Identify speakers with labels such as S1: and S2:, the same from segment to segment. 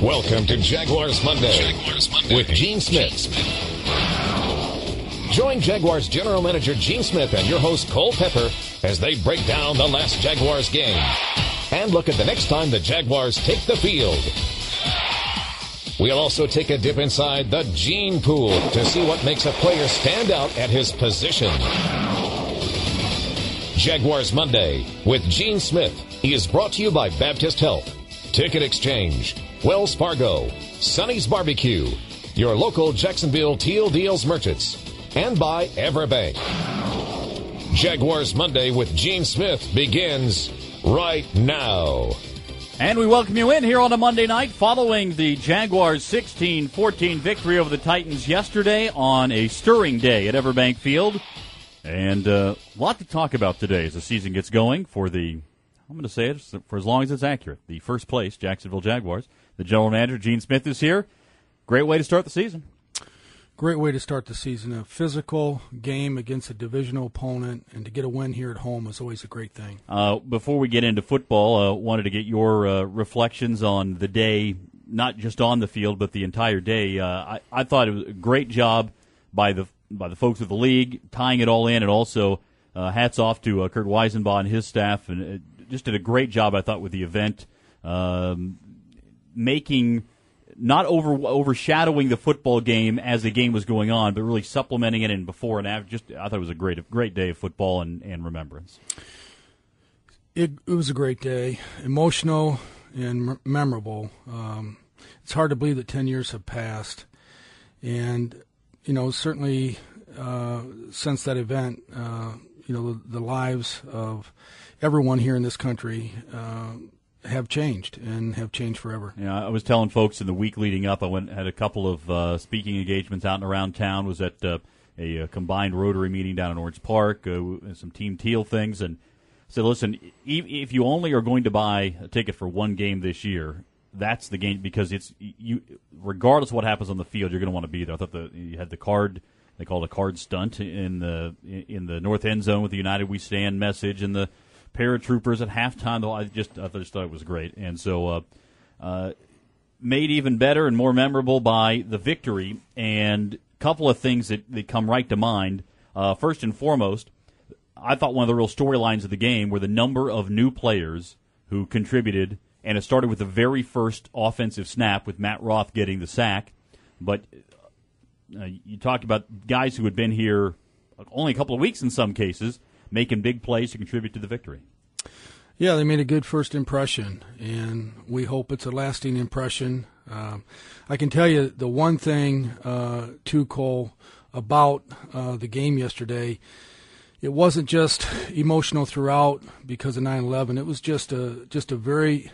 S1: Welcome to Jaguars Monday, with Gene Smith. Join Jaguars General Manager Gene Smith and your host Cole Pepper as they break down the last Jaguars game and look at the next time the Jaguars take the field. We'll also take a dip inside the Gene Pool to see what makes a player stand out at his position. Jaguars Monday with Gene Smith is brought to you by Baptist Health, Ticket Exchange, Wells Fargo, Sonny's Barbecue, your local Jacksonville Teal Deals merchants, and by Everbank. Jaguars Monday with Gene Smith begins right now.
S2: And we welcome you in here on a Monday night following the Jaguars' 16-14 victory over the Titans yesterday on a stirring day at Everbank Field. And a lot to talk about today as the season gets going for the, I'm going to say it for as long as it's accurate, the first place Jacksonville Jaguars. The general manager, Gene Smith, is here. Great way to start the season.
S3: Great way to start the season. A physical game against a divisional opponent, and to get a win here at home is always a great thing.
S2: Before we get into football, wanted to get your reflections on the day, not just on the field, but the entire day. I thought it was a great job by the folks of the league tying it all in, and also hats off to Kurt Weisenbaugh and his staff, and just did a great job, I thought, with the event, making. Not overshadowing the football game as the game was going on, but really supplementing it in before and after. I thought it was a great day of football and remembrance.
S3: It was a great day, emotional and memorable. It's hard to believe that 10 years have passed, and certainly since that event, the lives of everyone here in this country have changed and have changed forever.
S2: Yeah, I was telling folks in the week leading up, had a couple of speaking engagements out and around town, was at a combined Rotary meeting down in Orange Park, some Team Teal things, and said, listen, if you only are going to buy a ticket for one game this year, that's the game, because it's you. Regardless of what happens on the field, you're going to want to be there. I thought you had the card, they called it a card stunt in the north end zone with the United We Stand message, and the paratroopers at halftime, though. I just thought it was great. And so made even better and more memorable by the victory. And a couple of things that come right to mind. First and foremost, I thought one of the real storylines of the game were the number of new players who contributed. And it started with the very first offensive snap with Matt Roth getting the sack. But you talked about guys who had been here only a couple of weeks in some cases, making big plays to contribute to the victory.
S3: Yeah, they made a good first impression, and we hope it's a lasting impression. I can tell you the one thing, too, Cole, about the game yesterday, it wasn't just emotional throughout because of 9/11. It was just a very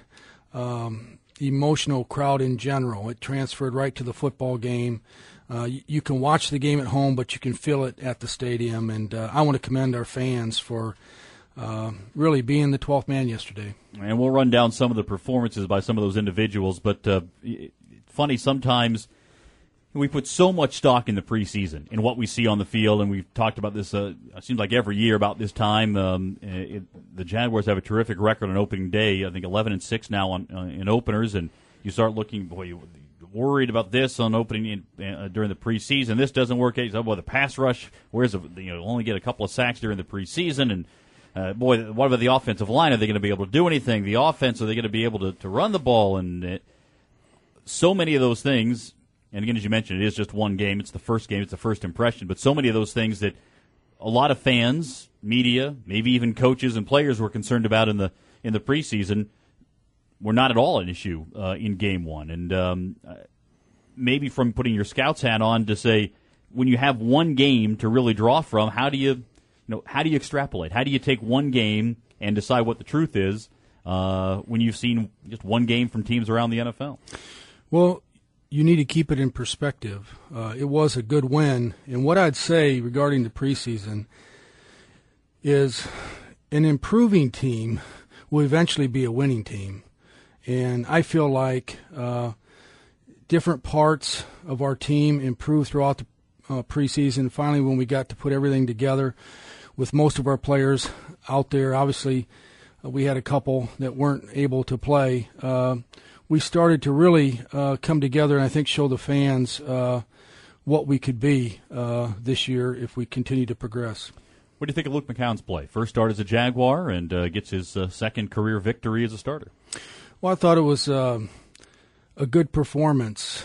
S3: emotional crowd in general. It transferred right to the football game. You can watch the game at home, but you can feel it at the stadium. And I want to commend our fans for really being the 12th man yesterday.
S2: And we'll run down some of the performances by some of those individuals. But funny, sometimes we put so much stock in the preseason, in what we see on the field. And we've talked about this, it seems like every year about this time. The Jaguars have a terrific record on opening day. I think 11-6 now in openers. And you start looking, boy, worried about this on opening during the preseason. This doesn't work. Boy, the pass rush, only get a couple of sacks during the preseason, and what about the offensive line? Are they going to be able to do anything? The offense, are they going to be able to run the ball? And so many of those things. And again, as you mentioned, it is just one game. It's the first game. It's the first impression. But so many of those things that a lot of fans, media, maybe even coaches and players were concerned about in the preseason were not at all an issue in game one. And maybe from putting your scout's hat on to say, when you have one game to really draw from, how do you extrapolate? How do you take one game and decide what the truth is when you've seen just one game from teams around the NFL?
S3: Well, you need to keep it in perspective. It was a good win. And what I'd say regarding the preseason is an improving team will eventually be a winning team. And I feel like different parts of our team improved throughout the preseason. Finally, when we got to put everything together with most of our players out there, obviously we had a couple that weren't able to play. we started to really come together and I think show the fans what we could be this year if we continue to progress.
S2: What do you think of Luke McCown's play? First start as a Jaguar and gets his second career victory as a starter.
S3: Well, I thought it was a good performance.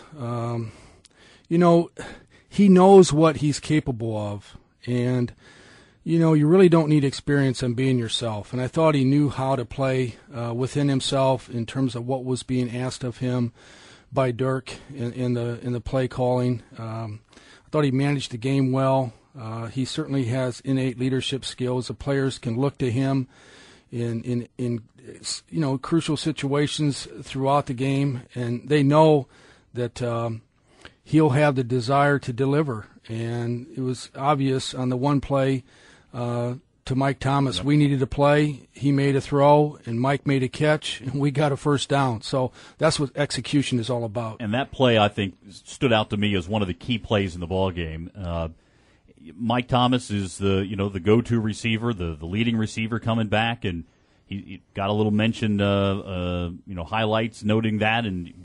S3: He knows what he's capable of, and you really don't need experience in being yourself. And I thought he knew how to play within himself in terms of what was being asked of him by Dirk in the play calling. I thought he managed the game well. He certainly has innate leadership skills. The players can look to him in crucial situations throughout the game, and they know that he'll have the desire to deliver. And it was obvious on the one play to Mike Thomas. Yep. We needed a play. He made a throw, and Mike made a catch, and we got a first down. So that's what execution is all about.
S2: And that play, I think, stood out to me as one of the key plays in the ball game. Mike Thomas is the go-to receiver, the leading receiver coming back, and he got a little mention, highlights noting that, and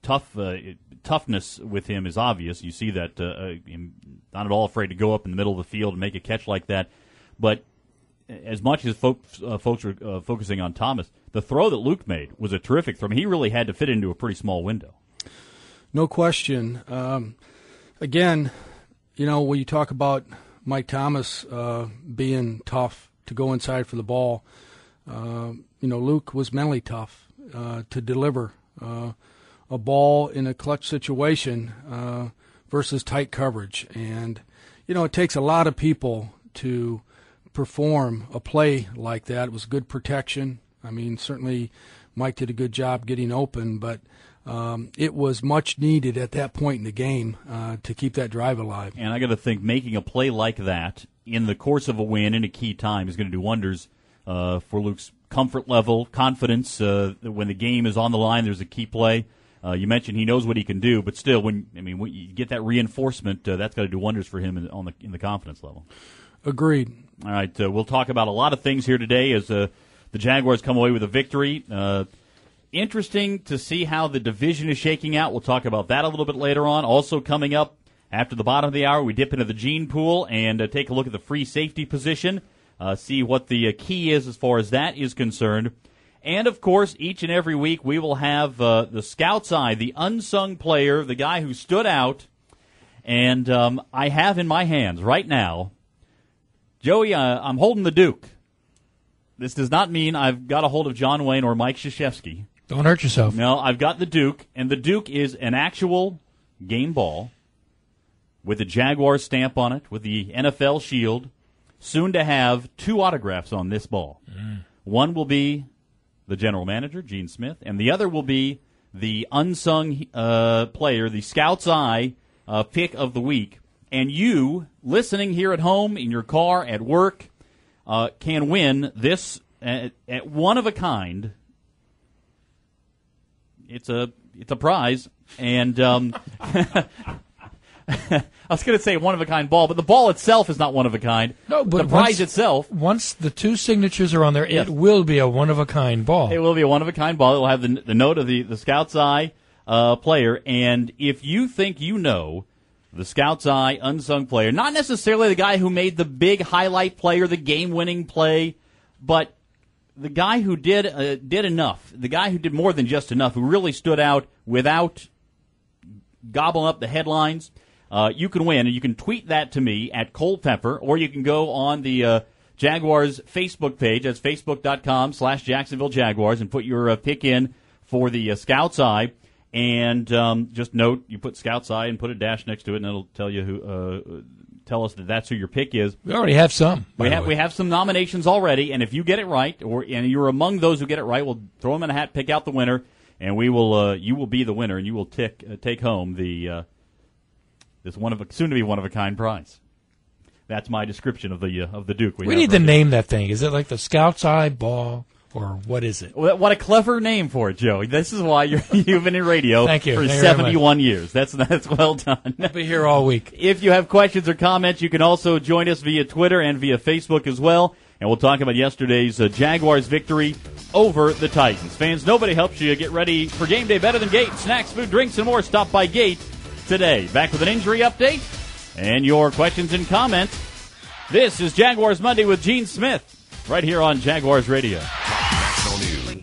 S2: toughness with him is obvious. You see that not at all afraid to go up in the middle of the field and make a catch like that. But as much as folks are focusing on Thomas, the throw that Luke made was a terrific throw. I mean, he really had to fit into a pretty small window.
S3: No question. Again, when you talk about Mike Thomas being tough to go inside for the ball, Luke was mentally tough to deliver a ball in a clutch situation versus tight coverage. And, it takes a lot of people to perform a play like that. It was good protection. I mean, certainly Mike did a good job getting open, but it was much needed at that point in the game to keep that drive alive.
S2: And I got to think making a play like that in the course of a win in a key time is going to do wonders for Luke's comfort level, confidence. When the game is on the line, there's a key play. You mentioned he knows what he can do, but still, when you get that reinforcement, that's got to do wonders for him in the confidence level.
S3: Agreed.
S2: All right, we'll talk about a lot of things here today as the Jaguars come away with a victory. Interesting to see how the division is shaking out. We'll talk about that a little bit later on. Also coming up after the bottom of the hour, we dip into the gene pool and take a look at the free safety position, see what the key is as far as that is concerned. And, of course, each and every week we will have the Scout's Eye, the unsung player, the guy who stood out. And I have in my hands right now, Joey, I'm holding the Duke. This does not mean I've got a hold of John Wayne or Mike Krzyzewski.
S4: Don't hurt yourself.
S2: No, I've got the Duke, and the Duke is an actual game ball with the Jaguar stamp on it, with the NFL shield, soon to have 2 autographs on this ball. One will be the general manager, Gene Smith, and the other will be the unsung player, the Scout's Eye pick of the week. And you, listening here at home, in your car, at work, can win this at one of a kind. It's a prize, and I was going to say one of a kind ball, but the ball itself is not one of a kind.
S4: No, but
S2: the prize itself.
S4: Once the 2 signatures are on there, it will be a one of a kind ball.
S2: It will be a one of a kind ball. It will have the note of the Scout's Eye player, and if you think you know the Scout's Eye unsung player, not necessarily the guy who made the big highlight play or the game-winning play, but the guy who did enough, the guy who did more than just enough, who really stood out without gobbling up the headlines, you can win. And you can tweet that to me at Culpepper, or you can go on the Jaguars Facebook page. That's facebook.com/Jacksonville Jaguars, and put your pick in for the Scout's Eye. And just note, you put Scout's Eye and put a dash next to it, and it'll tell you tell us that that's who your pick is.
S4: We already have some.
S2: We have some nominations already, and if you get it right, and you're among those who get it right, we'll throw them in a hat, pick out the winner, and we will you will be the winner, and you will take home the this soon to be one of a kind prize. That's my description of the Duke.
S4: We need to name that thing. Is it like the Scout's Eye ball? Or what is it?
S2: What a clever name for it, Joey. This is why you've been in radio
S4: Thank you.
S2: for 71 years. That's well done.
S4: I'll be here all week.
S2: If you have questions or comments, you can also join us via Twitter and via Facebook as well. And we'll talk about yesterday's Jaguars victory over the Titans. Fans, nobody helps you get ready for game day better than Gate. Snacks, food, drinks, and more. Stop by Gate today. Back with an injury update and your questions and comments. This is Jaguars Monday with Gene Smith, right here on Jaguars Radio.
S5: National News.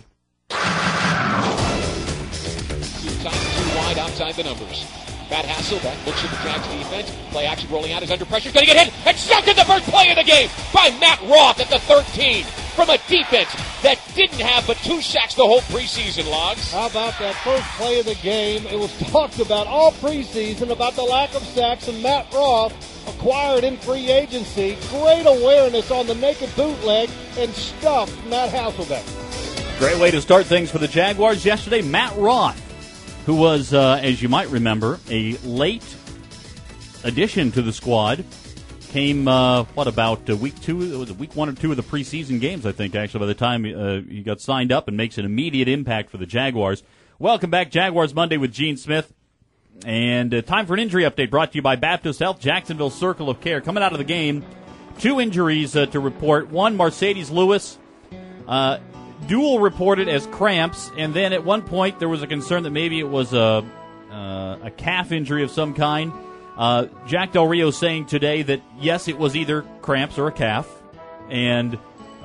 S6: Too wide outside the numbers. Matt Hasselbeck looks at the Jags defense. Play action rolling out, is under pressure. Going to get hit and stuck in the first play of the game by Matt Roth at the 13 from a defense that didn't have but 2 sacks the whole preseason, Logs.
S7: How about that first play of the game? It was talked about all preseason about the lack of sacks, and Matt Roth acquired in free agency. Great awareness on the naked bootleg and stuffed Matt Hasselbeck.
S2: Great way to start things for the Jaguars yesterday. Matt Roth, who was, as you might remember, a late addition to the squad, came, about week 2? It was week 1 or 2 of the preseason games, I think, actually, by the time he got signed up, and makes an immediate impact for the Jaguars. Welcome back, Jaguars Monday with Gene Smith. And time for an injury update brought to you by Baptist Health, Jacksonville Circle of Care. Coming out of the game, 2 injuries to report. One, Mercedes Lewis, dual reported as cramps, and then at one point there was a concern that maybe it was a calf injury of some kind. Jack Del Rio saying today that, yes, it was either cramps or a calf, and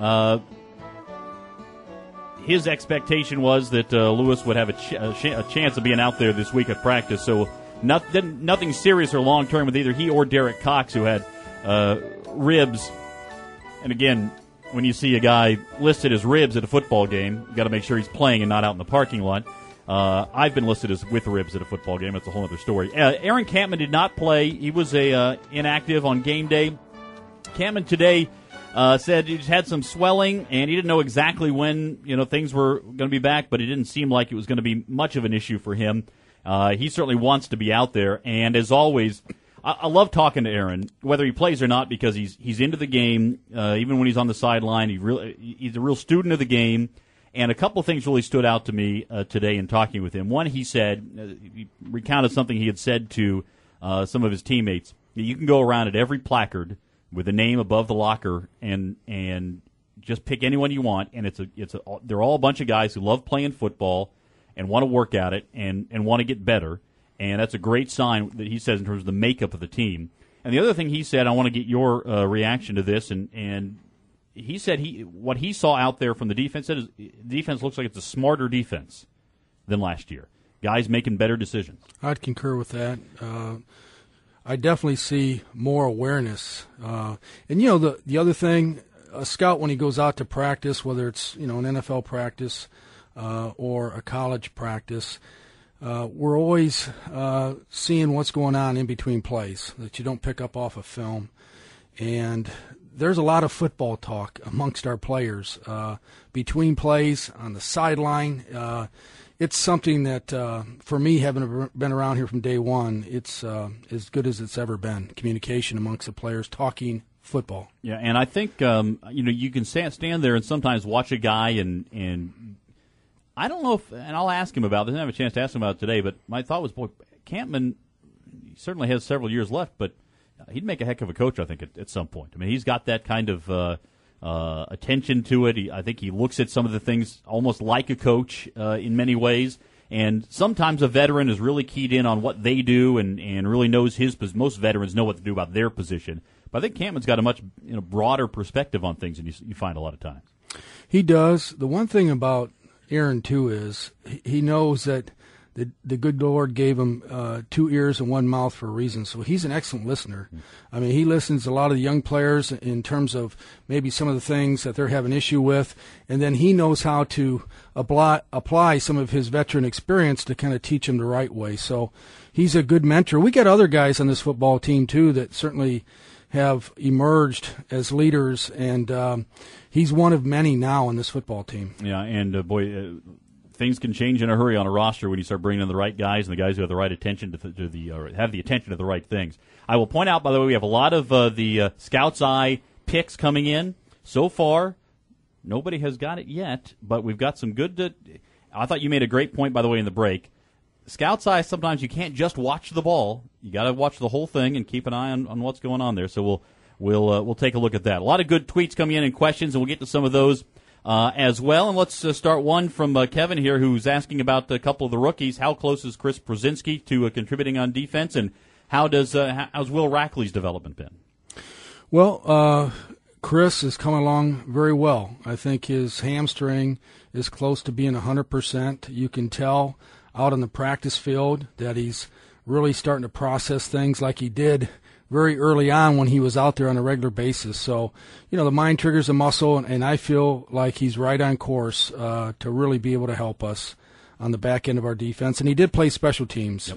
S2: his expectation was that Lewis would have a chance of being out there this week at practice, so nothing serious or long-term with either he or Derek Cox, who had ribs. And again, when you see a guy listed as ribs at a football game, you got to make sure he's playing and not out in the parking lot. I've been listed as with ribs at a football game. That's a whole other story. Aaron Campman did not play. He was inactive on game day. Campman today said he just had some swelling, and he didn't know exactly when things were going to be back, but it didn't seem like it was going to be much of an issue for him. He certainly wants to be out there, and as always, I love talking to Aaron, whether he plays or not, because he's into the game. Even when he's on the sideline, he's a real student of the game. And a couple of things really stood out to me today in talking with him. One, he said, he recounted something he had said to some of his teammates. You can go around at every placard with a name above the locker and just pick anyone you want, and they're all a bunch of guys who love playing football and want to work at it and want to get better. And that's a great sign that he says in terms of the makeup of the team. And the other thing he said, I want to get your reaction to this, and he said what he saw out there from the defense is the defense looks like it's a smarter defense than last year. Guys making better decisions.
S3: I'd concur with that. I definitely see more awareness. And the other thing, a scout when he goes out to practice, whether it's an NFL practice or a college practice, we're always seeing what's going on in between plays that you don't pick up off of film. And there's a lot of football talk amongst our players between plays on the sideline. It's something that, for me, having been around here from day one, it's as good as it's ever been. Communication amongst the players, talking football.
S2: Yeah, and I think you can stand there and sometimes watch a guy and I don't know if, and I'll ask him about this. I didn't have a chance to ask him about it today, but my thought was, boy, Campman certainly has several years left, but he'd make a heck of a coach, I think, at some point. I mean, he's got that kind of attention to it. I think he looks at some of the things almost like a coach in many ways. And sometimes a veteran is really keyed in on what they do and really knows most veterans know what to do about their position. But I think Campman's got a much broader perspective on things than you find a lot of times.
S3: He does. The one thing about Aaron, too, is he knows that the good Lord gave him 2 ears and 1 mouth for a reason. So he's an excellent listener. I mean, he listens to a lot of the young players in terms of maybe some of the things that they're having issue with, and then he knows how to apply some of his veteran experience to kind of teach them the right way. So he's a good mentor. We got other guys on this football team, too, that certainly have emerged as leaders, and he's one of many now on this football team.
S2: Yeah, and things can change in a hurry on a roster when you start bringing in the right guys and the guys who have the right attention have the attention to the right things. I will point out, by the way, we have a lot of the Scout's Eye picks coming in. So far, nobody has got it yet, but we've got some good. I thought you made a great point, by the way, in the break. Scout's Eye, sometimes you can't just watch the ball. You got to watch the whole thing and keep an eye on what's going on there. So we'll take a look at that. A lot of good tweets coming in and questions, and we'll get to some of those as well. And let's start one from Kevin here, who's asking about a couple of the rookies. How close is Chris Brzezinski to contributing on defense, and how's Will Rackley's development been?
S3: Well, Chris is coming along very well. I think his hamstring is close to being 100%. You can tell out on the practice field that he's really starting to process things like he did very early on when he was out there on a regular basis. So, the mind triggers a muscle, and I feel like he's right on course to really be able to help us on the back end of our defense. And he did play special teams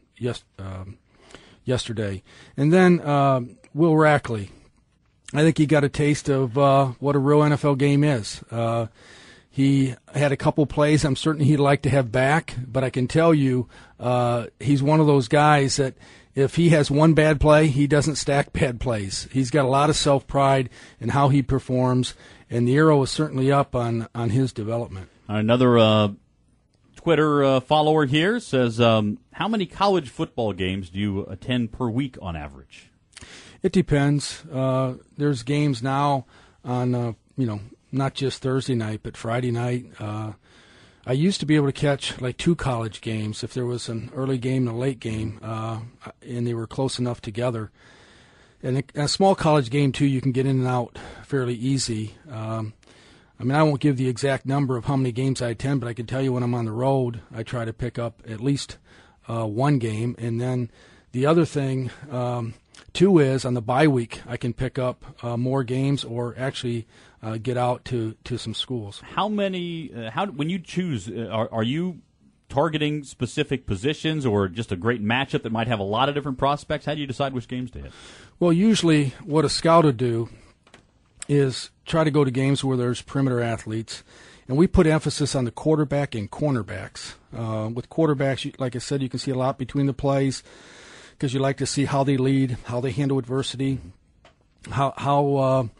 S3: yesterday. And then Will Rackley. I think he got a taste of what a real NFL game is. He had a couple plays I'm certain he'd like to have back, but I can tell you he's one of those guys that if he has one bad play, he doesn't stack bad plays. He's got a lot of self-pride in how he performs, and the arrow is certainly up on his development.
S2: Another Twitter follower here says, how many college football games do you attend per week on average?
S3: It depends. There's games now on, not just Thursday night, but Friday night. I used to be able to catch like 2 college games if there was an early game and a late game, and they were close enough together. And a small college game, too, you can get in and out fairly easy. I won't give the exact number of how many games I attend, but I can tell you when I'm on the road, I try to pick up at least one game. And then the other thing, too, is on the bye week, I can pick up more games or actually get out to some schools.
S2: How many, when you choose, are you targeting specific positions or just a great matchup that might have a lot of different prospects? How do you decide which games to hit?
S3: Well, usually what a scout would do is try to go to games where there's perimeter athletes, and we put emphasis on the quarterback and cornerbacks. With quarterbacks, like I said, you can see a lot between the plays because you like to see how they lead, how they handle adversity, how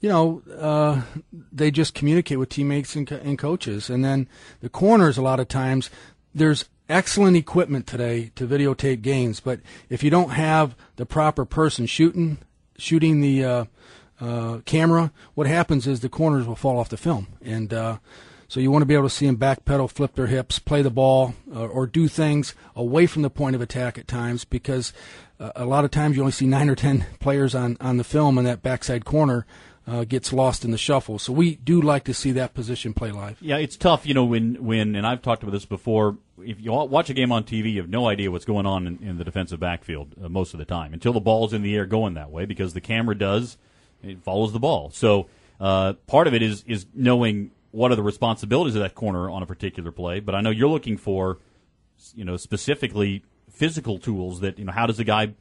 S3: they just communicate with teammates and coaches. And then the corners, a lot of times, there's excellent equipment today to videotape games, but if you don't have the proper person shooting the camera, what happens is the corners will fall off the film. And so you want to be able to see them backpedal, flip their hips, play the ball, or do things away from the point of attack at times, because a lot of times you only see 9 or 10 players on the film, and that backside corner gets lost in the shuffle. So we do like to see that position play live.
S2: Yeah, it's tough, when and I've talked about this before, if you watch a game on TV, you have no idea what's going on in the defensive backfield most of the time, until the ball's in the air going that way, because the camera it follows the ball. So part of it is knowing what are the responsibilities of that corner on a particular play, but I know you're looking for, specifically physical tools that, how does a guy,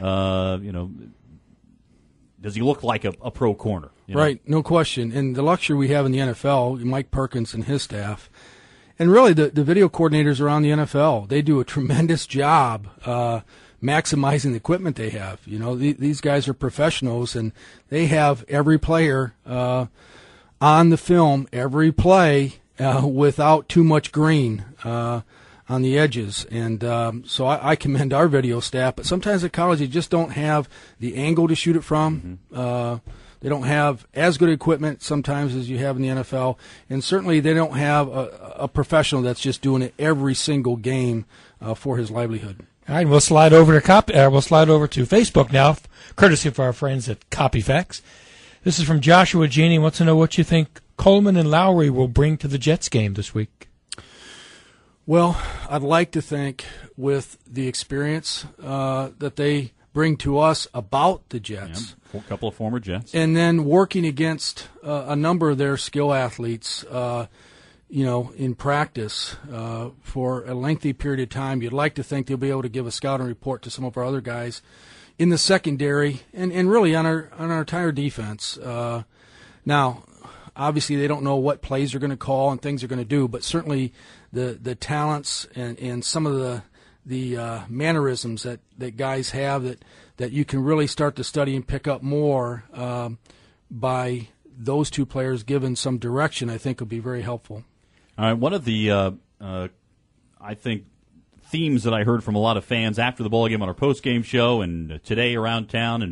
S2: does he look like a pro corner?
S3: Right, no question. And the luxury we have in the NFL, Mike Perkins and his staff, and really the video coordinators around the NFL, they do a tremendous job maximizing the equipment they have. These guys are professionals, and they have every player on the film, every play without too much green on the edges. And so I commend our video staff. But sometimes at college, you just don't have the angle to shoot it from. They don't have as good equipment sometimes as you have in the NFL. And certainly they don't have a professional that's just doing it every single game for his livelihood.
S4: All right, we'll slide over to Facebook now, courtesy of our friends at Copyfax. This is from Joshua Genie. Wants to know what you think Coleman and Lowry will bring to the Jets game this week.
S3: Well, I'd like to think with the experience that they bring to us about the Jets.
S2: Yeah, a couple of former Jets.
S3: And then working against a number of their skill athletes, in practice for a lengthy period of time, you'd like to think they'll be able to give a scouting report to some of our other guys in the secondary and really on our entire defense. Now, obviously, they don't know what plays they're going to call and things they're going to do, but certainly the talents and some of the mannerisms that guys have that you can really start to study and pick up more by those two players given some direction, I think will be very helpful.
S2: All right, one of the I think themes that I heard from a lot of fans after the ball game on our post-game show and today around town and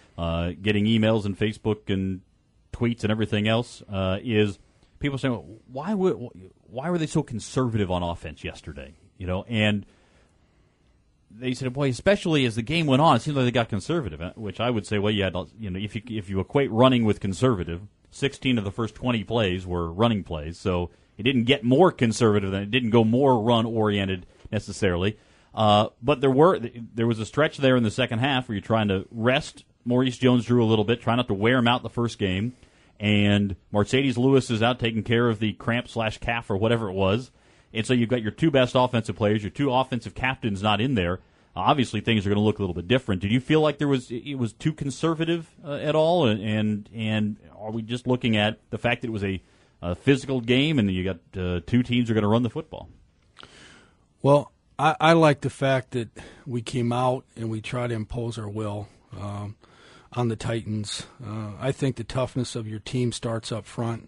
S2: getting emails and Facebook and tweets and everything else, is people saying, why were they so conservative on offense yesterday? And they said, boy, especially as the game went on, it seemed like they got conservative, which I would say, well, if you equate running with conservative, 16 of the first 20 plays were running plays, so it didn't get more conservative than it didn't go more run-oriented necessarily. But there was a stretch there in the second half where you're trying to rest Maurice Jones-Drew a little bit, try not to wear him out the first game, and Mercedes Lewis is out taking care of the cramp/calf or whatever it was. And so you've got your two best offensive players, your two offensive captains not in there. Obviously, things are going to look a little bit different. Did you feel like it was too conservative at all? And are we just looking at the fact that it was a physical game and you got two teams who are going to run the football?
S3: Well, I like the fact that we came out and we tried to impose our will on the Titans. I think the toughness of your team starts up front.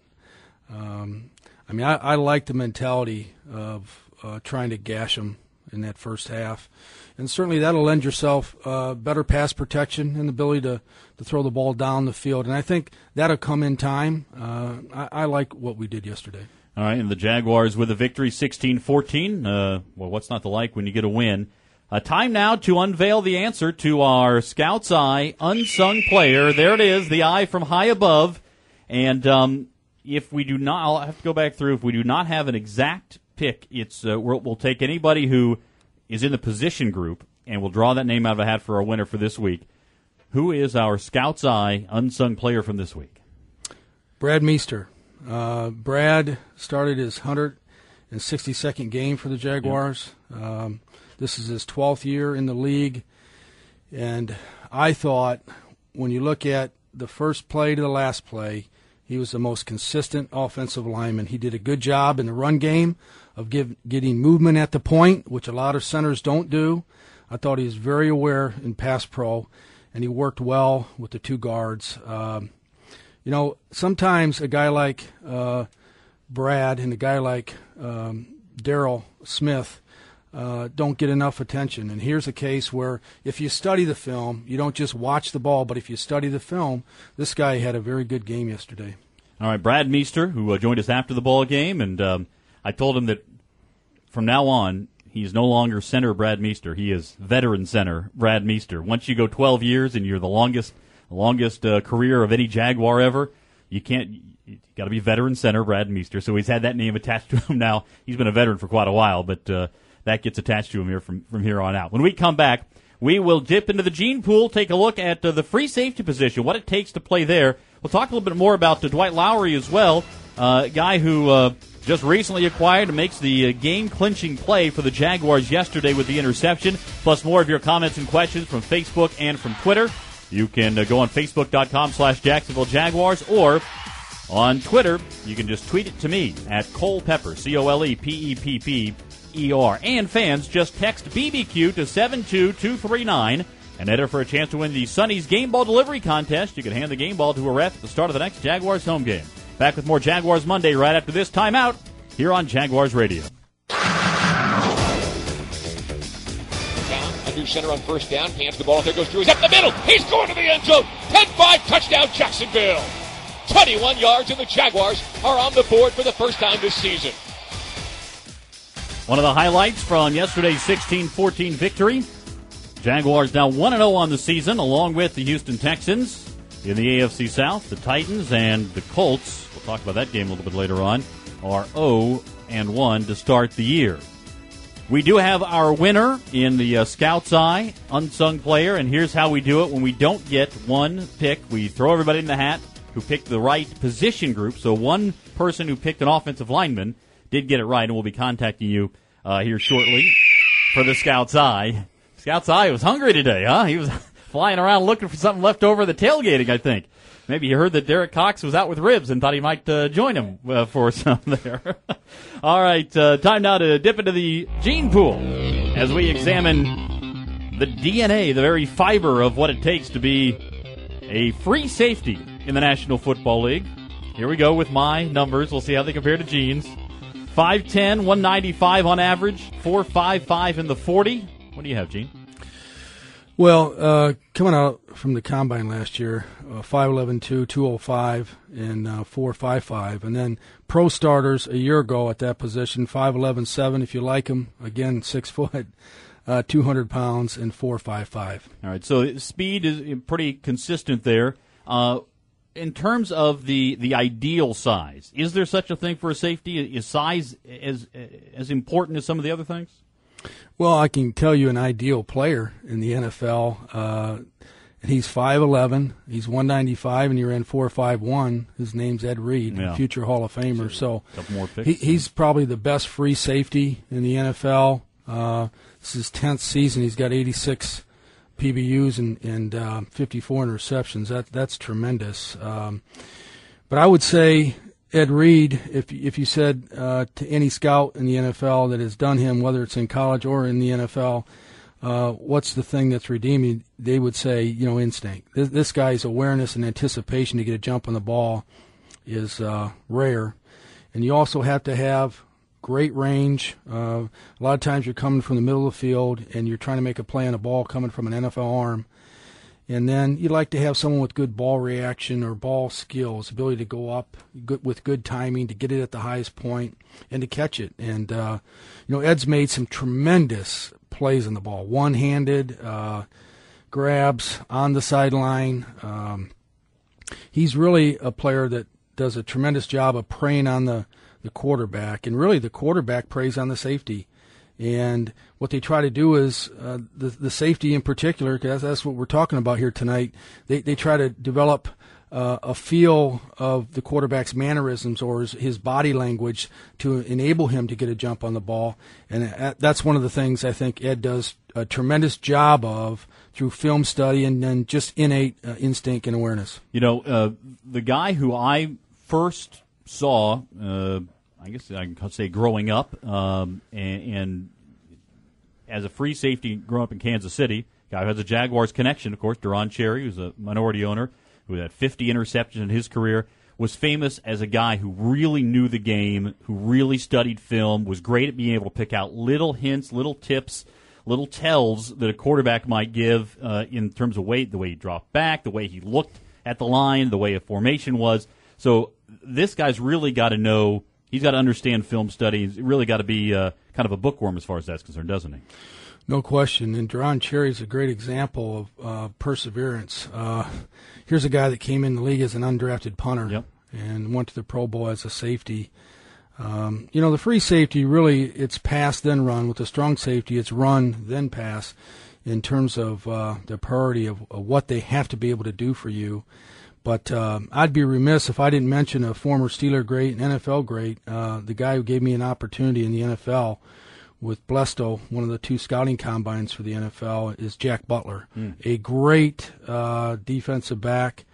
S3: I like the mentality of trying to gash them in that first half. And certainly that'll lend yourself better pass protection and the ability to throw the ball down the field. And I think that'll come in time. I like what we did yesterday.
S2: All right, and the Jaguars with a victory, 16-14. Well, what's not to like when you get a win? Time now to unveil the answer to our Scout's Eye unsung player. There it is, the eye from high above. And if we do not, I'll have to go back through. If we do not have an exact pick, it's we'll take anybody who is in the position group, and we'll draw that name out of a hat for our winner for this week. Who is our Scout's Eye unsung player from this week?
S3: Brad Meester. Brad started his 162nd game for the Jaguars. This is his 12th year in the league. And I thought when you look at the first play to the last play, he was the most consistent offensive lineman. He did a good job in the run game of getting movement at the point, which a lot of centers don't do. I thought he was very aware in pass pro, and he worked well with the two guards. Sometimes a guy like Brad and a guy like Darryl Smith don't get enough attention. And here's a case where if you study the film, you don't just watch the ball, but if you study the film, this guy had a very good game yesterday.
S2: All right, Brad Meester, who joined us after the ball game, and I told him that from now on, he's no longer center Brad Meester. He is veteran center Brad Meester. Once you go 12 years and you're the longest career of any Jaguar ever, you got to be veteran center Brad Meester. So he's had that name attached to him now. He's been a veteran for quite a while, but that gets attached to him here from here on out. When we come back, we will dip into the gene pool, take a look at the free safety position, what it takes to play there. We'll talk a little bit more about Dwight Lowery as well, a guy who just recently acquired and makes the game-clinching play for the Jaguars yesterday with the interception, plus more of your comments and questions from Facebook and from Twitter. You can go on Facebook.com/Jacksonville Jaguars, or on Twitter, you can just tweet it to me at Cole Pepper, ColePepper. And fans, just text BBQ to 72239 and enter for a chance to win the Sonny's Game Ball Delivery Contest. You can hand the game ball to a ref at the start of the next Jaguars home game. Back with more Jaguars Monday right after this timeout here on Jaguars Radio.
S6: Under center on first down, hands the ball. There goes Drew. He's up the middle. He's going to the end zone. 10-5 touchdown Jacksonville. 21 yards, and the Jaguars are on the board for the first time this season.
S2: One of the highlights from yesterday's 16-14 victory. Jaguars now 1-0 on the season, along with the Houston Texans in the AFC South. The Titans and the Colts, we'll talk about that game a little bit later on, are 0-1 to start the year. We do have our winner in the Scout's Eye, unsung player, and here's how we do it. When we don't get one pick, we throw everybody in the hat who picked the right position group. So one person who picked an offensive lineman did get it right, and we'll be contacting you here shortly for the Scout's Eye. Scout's Eye was hungry today, huh? He was flying around looking for something left over the tailgating, I think. Maybe he heard that Derek Cox was out with ribs and thought he might join him for some there. All right, time now to dip into the gene pool as we examine the DNA, the very fiber of what it takes to be a free safety in the National Football League. Here we go with my numbers. We'll see how they compare to Gene's. 5'10", 195 on average, 4.55 in the 40. What do you have, Gene?
S3: Well, coming out from the combine last year, 5'11", 205, and 4.55, and then pro starters a year ago at that position, 5'11", 7 if you like him, again 6 foot, 200 pounds, and 4.55.
S2: All right, so speed is pretty consistent there. In terms of the ideal size, is there such a thing for a safety? Is size as important as some of the other things?
S3: Well, I can tell you an ideal player in the NFL. He's 5'11", he's 195, and he ran 4.51. His name's Ed Reed, future Hall of Famer. So
S2: couple more picks.
S3: He's probably the best free safety in the NFL. This is his 10th season. He's got 86 PBUs and 54 interceptions. That's tremendous. But I would say Ed Reed, if you said to any scout in the NFL that has done him, whether it's in college or in the NFL, what's the thing that's redeeming? They would say, instinct. This guy's awareness and anticipation to get a jump on the ball is rare. And you also have to have great range. A lot of times you're coming from the middle of the field and you're trying to make a play on a ball coming from an NFL arm. And then you'd like to have someone with good ball reaction or ball skills, ability to go up with good timing, to get it at the highest point, and to catch it. And, Ed's made some tremendous plays on the ball. One-handed, grabs on the sideline. He's really a player that does a tremendous job of preying on the quarterback. And really the quarterback preys on the safety. And what they try to do is the safety in particular, because that's what we're talking about here tonight, they try to develop a feel of the quarterback's mannerisms or his body language to enable him to get a jump on the ball. And that's one of the things I think Ed does a tremendous job of through film study and then just innate instinct and awareness.
S2: The guy who I first saw, I guess I can say growing up, and as a free safety growing up in Kansas City, guy who has a Jaguars connection, of course, Deron Cherry, who's a minority owner, who had 50 interceptions in his career, was famous as a guy who really knew the game, who really studied film, was great at being able to pick out little hints, little tips, little tells that a quarterback might give in terms of weight, the way he dropped back, the way he looked at the line, the way a formation was. So this guy's really got to know. He's got to understand film study. He's really got to be kind of a bookworm as far as that's concerned, doesn't he?
S3: No question. And Deron Cherry is a great example of perseverance. Here's a guy that came in the league as an undrafted punter and went to the Pro Bowl as a safety. The free safety, really, it's pass, then run. With the strong safety, it's run, then pass in terms of the priority of what they have to be able to do for you. But I'd be remiss if I didn't mention a former Steeler great and NFL great, the guy who gave me an opportunity in the NFL with Blesto, one of the 2 scouting combines for the NFL, is Jack Butler. A great defensive back,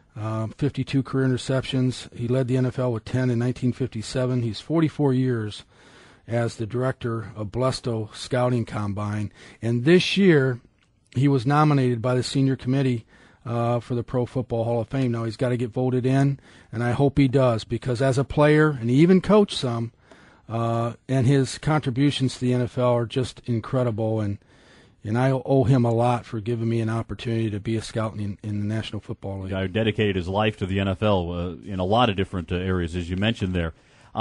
S3: 52 career interceptions. He led the NFL with 10 in 1957. He's 44 years as the director of Blesto Scouting Combine. And this year, he was nominated by the senior committee for the Pro Football Hall of Fame. Now he's got to get voted in, and I hope he does, because as a player, and he even coached some, and his contributions to the NFL are just incredible, and I owe him a lot for giving me an opportunity to be a scout in the National Football League.
S2: The guy who dedicated his life to the NFL in a lot of different areas, as you mentioned there.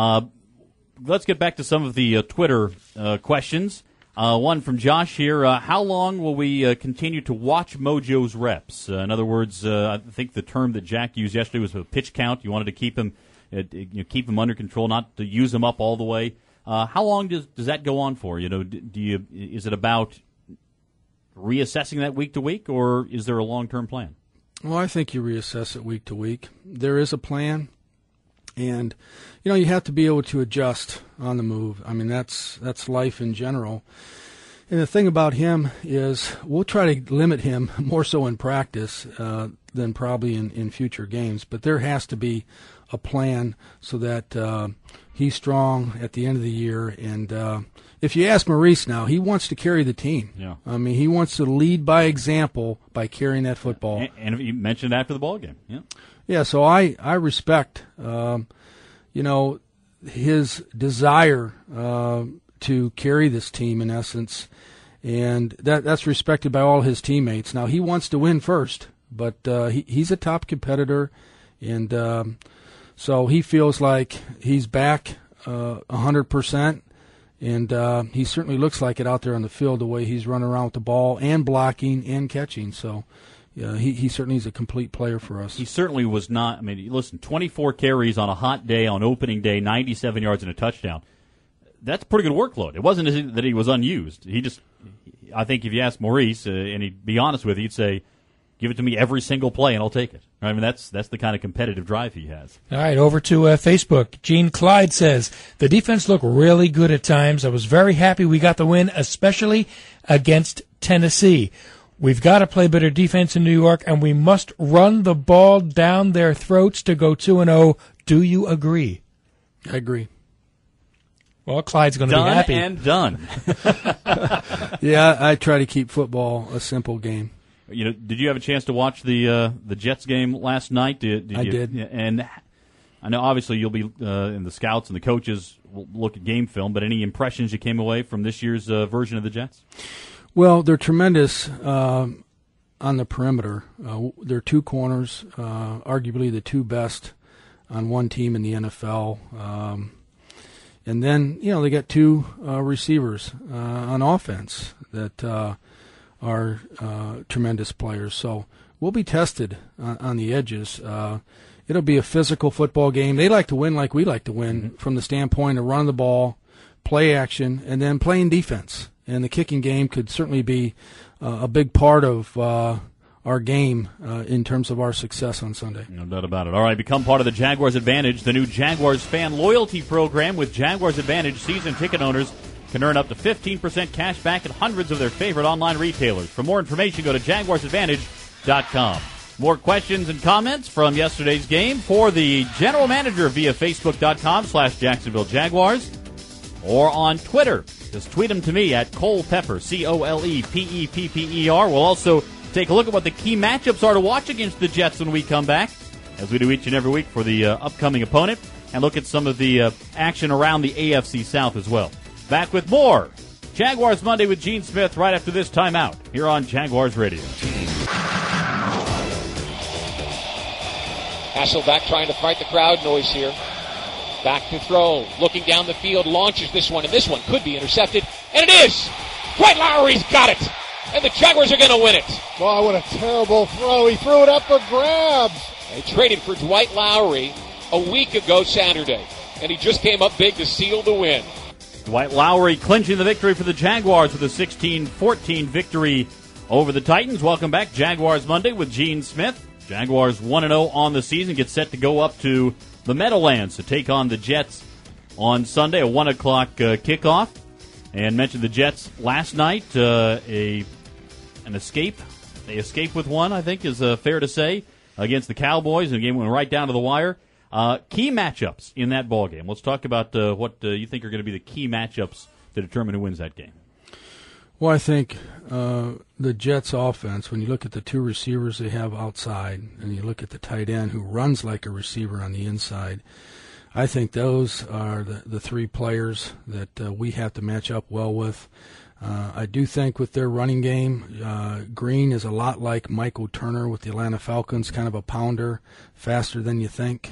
S2: Let's get back to some of the Twitter questions. One from Josh here. How long will we continue to watch Mojo's reps? In other words, I think the term that Jack used yesterday was a pitch count. You wanted to keep him, keep him under control, not to use him up all the way. How long does that go on for? Is it about reassessing that week to week, or is there a long-term plan?
S3: Well, I think you reassess it week to week. There is a plan. And, you have to be able to adjust on the move. I mean, that's life in general. And the thing about him is we'll try to limit him more so in practice than probably in future games. But there has to be a plan so that he's strong at the end of the year. And if you ask Maurice now, he wants to carry the team.
S2: Yeah.
S3: I mean, he wants to lead by example by carrying that football.
S2: And you mentioned after the ball game. Yeah.
S3: Yeah, so I respect, his desire to carry this team in essence, and that's respected by all his teammates. Now, he wants to win first, but he's a top competitor, and so he feels like he's back 100%, and he certainly looks like it out there on the field, the way he's running around with the ball and blocking and catching. So he certainly is a complete player for us.
S2: He certainly was not. I mean, listen, 24 carries on a hot day on opening day, 97 yards and a touchdown. That's a pretty good workload. It wasn't that he was unused. I think if you ask Maurice, and he'd be honest with you, he'd say, give it to me every single play and I'll take it. I mean, that's the kind of competitive drive he has.
S4: All right, over to Facebook. Gene Clyde says, the defense looked really good at times. I was very happy we got the win, especially against Tennessee. We've got to play better defense in New York, and we must run the ball down their throats to go 2-0. Do you agree?
S3: I agree.
S4: Well, Clyde's going to be happy.
S2: Done and done.
S3: Yeah, I try to keep football a simple game.
S2: Did you have a chance to watch the Jets game last night?
S3: I did.
S2: And I know obviously you'll be and the scouts and the coaches will look at game film, but any impressions you came away from this year's version of the Jets?
S3: Well, they're tremendous on the perimeter. They're two corners, arguably the two best on one team in the NFL. And then, they got two receivers on offense that are tremendous players. So we'll be tested on the edges. It'll be a physical football game. They like to win like we like to win, from the standpoint of running the ball, play action, and then playing defense. And the kicking game could certainly be a big part of our game in terms of our success on Sunday.
S2: No doubt about it. All right, become part of the Jaguars Advantage, the new Jaguars fan loyalty program. With Jaguars Advantage, season ticket owners can earn up to 15% cash back at hundreds of their favorite online retailers. For more information, go to JaguarsAdvantage.com. More questions and comments from yesterday's game for the general manager via Facebook.com/Jacksonville Jaguars or on Twitter. Just tweet them to me at Cole Pepper, ColePepper. We'll also take a look at what the key matchups are to watch against the Jets when we come back, as we do each and every week for the upcoming opponent, and look at some of the action around the AFC South as well. Back with more Jaguars Monday with Gene Smith right after this timeout here on Jaguars Radio.
S6: Hasselbeck trying to fight the crowd noise here. Back to throw, looking down the field, launches this one, and this one could be intercepted, and it is! Dwight Lowry's got it! And the Jaguars are going to win it.
S7: Oh, what a terrible throw. He threw it up for grabs.
S6: They traded for Dwight Lowry a week ago Saturday, and he just came up big to seal the win.
S2: Dwight Lowry clinching the victory for the Jaguars with a 16-14 victory over the Titans. Welcome back, Jaguars Monday with Gene Smith. Jaguars 1-0 on the season, get set to go up to the Meadowlands to take on the Jets on Sunday, a 1 o'clock kickoff. And mentioned the Jets last night, an escape. They escaped with one, I think is fair to say, against the Cowboys, and the game went right down to the wire. Key matchups in that ballgame. Let's talk about what you think are going to be the key matchups to determine who wins that game.
S3: Well, I think the Jets' offense, when you look at the two receivers they have outside and you look at the tight end who runs like a receiver on the inside, I think those are the three players that we have to match up well with. I do think with their running game, Green is a lot like Michael Turner with the Atlanta Falcons, kind of a pounder, faster than you think.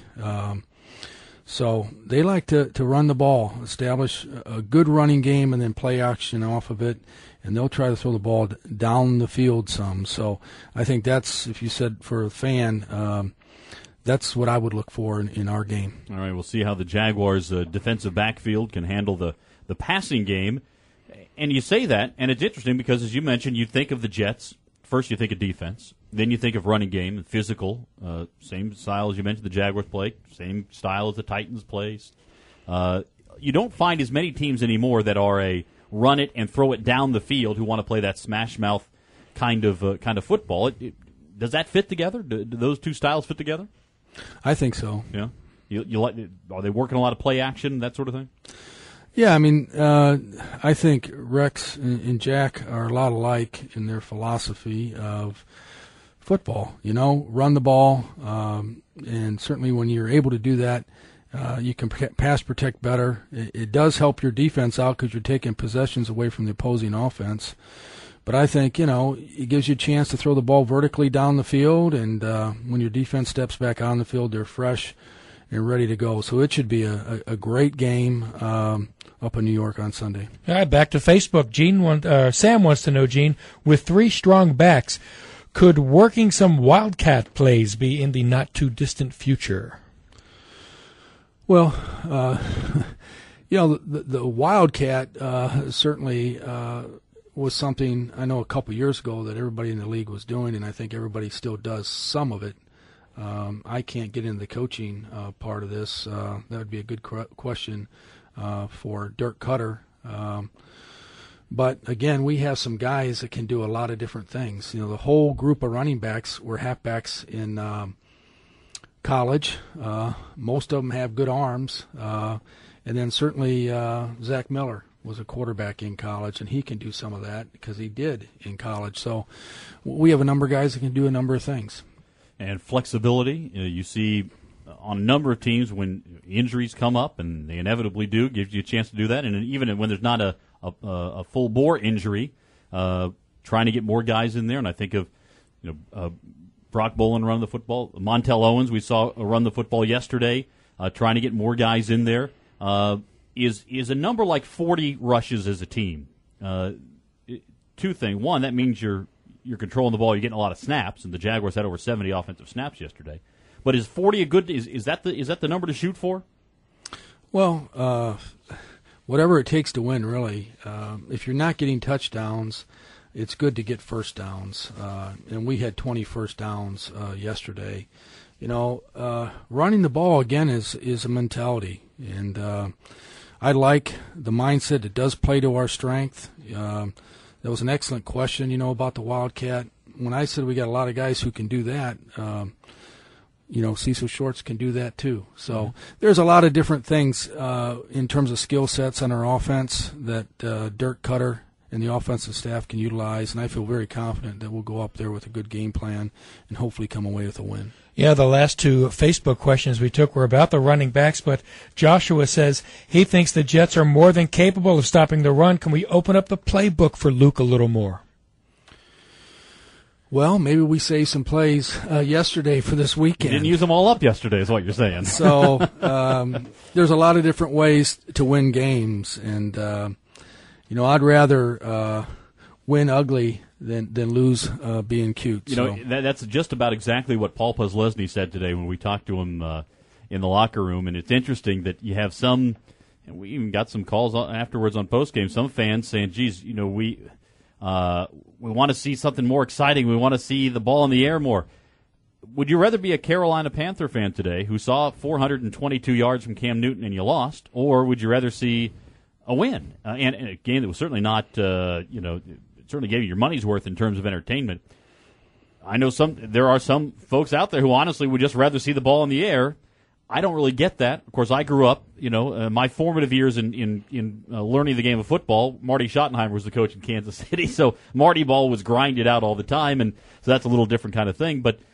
S3: So they like to run the ball, establish a good running game, and then play action off of it, and they'll try to throw the ball down the field some. So I think that's, if you said for a fan, that's what I would look for in our game.
S2: All right, we'll see how the Jaguars' defensive backfield can handle the passing game. And you say that, and it's interesting because, as you mentioned, you think of the Jets. First, you think of defense. Then you think of running game, physical, same style as you mentioned the Jaguars play, same style as the Titans plays. You don't find as many teams anymore that are a run it and throw it down the field who want to play that smash mouth kind of football. Does that fit together? Do those two styles fit together?
S3: I think so.
S2: Yeah. Are they working a lot of play action, that sort of thing?
S3: Yeah, I mean, I think Rex and Jack are a lot alike in their philosophy of football. Run the ball, and certainly when you're able to do that, You can pass protect better. It does help your defense out because you're taking possessions away from the opposing offense. But I think, it gives you a chance to throw the ball vertically down the field, and when your defense steps back on the field, they're fresh and ready to go. So it should be a great game up in New York on Sunday.
S4: All right, back to Facebook. Sam wants to know, Gene, with 3 strong backs, could working some Wildcat plays be in the not-too-distant future?
S3: Well, the Wildcat certainly was something I know a couple years ago that everybody in the league was doing, and I think everybody still does some of it. I can't get into the coaching part of this. That would be a good question for Dirk Cutter. But, again, we have some guys that can do a lot of different things. The whole group of running backs were halfbacks in college. Most of them have good arms. And then certainly Zach Miller was a quarterback in college, and he can do some of that because he did in college. So we have a number of guys that can do a number of things.
S2: And flexibility, you see on a number of teams when injuries come up, and they inevitably do, gives you a chance to do that. And even when there's not a full bore injury, trying to get more guys in there. And I think of Brock Bolin run the football. Montel Owens, we saw run the football yesterday, trying to get more guys in there. Is a number like 40 rushes as a team? Two things. One, that means you're controlling the ball. You're getting a lot of snaps, and the Jaguars had over 70 offensive snaps yesterday. But is 40 a good? Is that the number to shoot for?
S3: Well, whatever it takes to win, really. If you're not getting touchdowns, it's good to get first downs. And we had 20 first downs yesterday. Running the ball again is a mentality, and I like the mindset. It does play to our strength. That was an excellent question, about the Wildcat. When I said we got a lot of guys who can do that, Cecil Shorts can do that too. So there's a lot of different things in terms of skill sets on our offense that Dirk Cutter and the offensive staff can utilize, and I feel very confident that we'll go up there with a good game plan and hopefully come away with a win.
S4: Yeah, the last 2 Facebook questions we took were about the running backs, but Joshua says he thinks the Jets are more than capable of stopping the run. Can we open up the playbook for Luke a little more?
S3: Well, maybe we saved some plays yesterday for this weekend.
S2: You didn't use them all up yesterday is what you're saying.
S3: So there's a lot of different ways to win games, and I'd rather win ugly than lose being cute.
S2: That's just about exactly what Paul Posluszny said today when we talked to him in the locker room. And it's interesting that you have some, and we even got some calls afterwards on postgame, some fans saying, geez, we want to see something more exciting. We want to see the ball in the air more. Would you rather be a Carolina Panther fan today who saw 422 yards from Cam Newton and you lost, or would you rather see a win and a game that was certainly not, certainly gave you your money's worth in terms of entertainment? I know there are some folks out there who honestly would just rather see the ball in the air. I don't really get that. Of course, I grew up, my formative years in learning the game of football. Marty Schottenheimer was the coach in Kansas City, so Marty ball was grinded out all the time, and so that's a little different kind of thing. But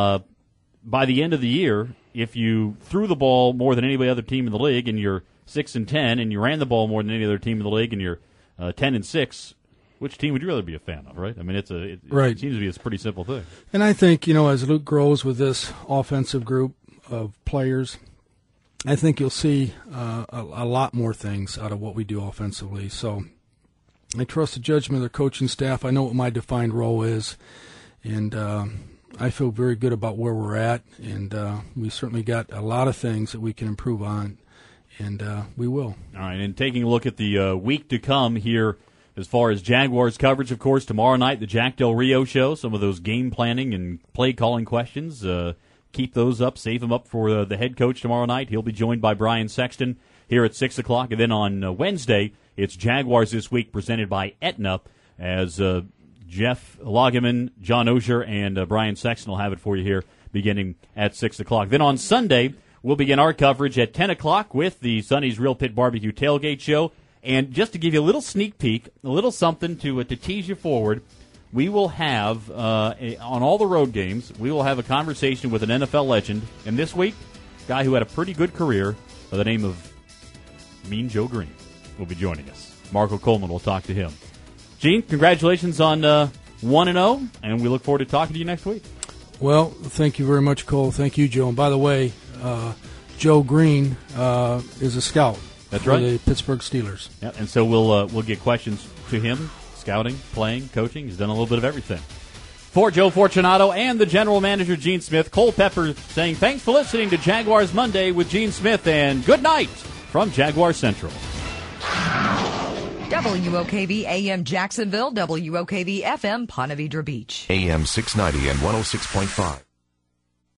S2: by the end of the year, if you threw the ball more than any other team in the league, and you're 6-10, and you ran the ball more than any other team in the league, and you're 10-6. Which team would you rather be a fan of, right? I mean, it seems to be a pretty simple thing.
S3: And I think, as Luke grows with this offensive group of players, I think you'll see a lot more things out of what we do offensively. So I trust the judgment of their coaching staff. I know what my defined role is, and I feel very good about where we're at, and we certainly got a lot of things that we can improve on, and we will. All
S2: right, and taking a look at the week to come here, as far as Jaguars coverage, of course, tomorrow night, the Jack Del Rio Show, some of those game planning and play calling questions. Keep those up, save them up for the head coach tomorrow night. He'll be joined by Brian Sexton here at 6 o'clock. And then on Wednesday, it's Jaguars This Week presented by Aetna, as Jeff Lageman, John Osher, and Brian Sexton will have it for you here beginning at 6 o'clock. Then on Sunday, we'll begin our coverage at 10 o'clock with the Sonny's Real Pit Barbecue Tailgate Show. And just to give you a little sneak peek, a little something to tease you forward, we will have, on all the road games, we will have a conversation with an NFL legend. And this week, a guy who had a pretty good career, by the name of Mean Joe Green will be joining us. Marco Coleman will talk to him. Gene, congratulations on 1-0, and we look forward to talking to you next week.
S3: Well, thank you very much, Cole. Thank you, Joe. And by the way, Joe Green is a scout.
S2: That's
S3: for
S2: right.
S3: The Pittsburgh Steelers.
S2: Yeah, and so we'll get questions to him, scouting, playing, coaching. He's done a little bit of everything. For Joe Fortunato and the general manager, Gene Smith, Cole Pepper saying thanks for listening to Jaguars Monday with Gene Smith, and good night from Jaguar Central.
S5: WOKV AM Jacksonville, WOKV FM Ponte Vedra Beach.
S8: AM 690 and 106.5.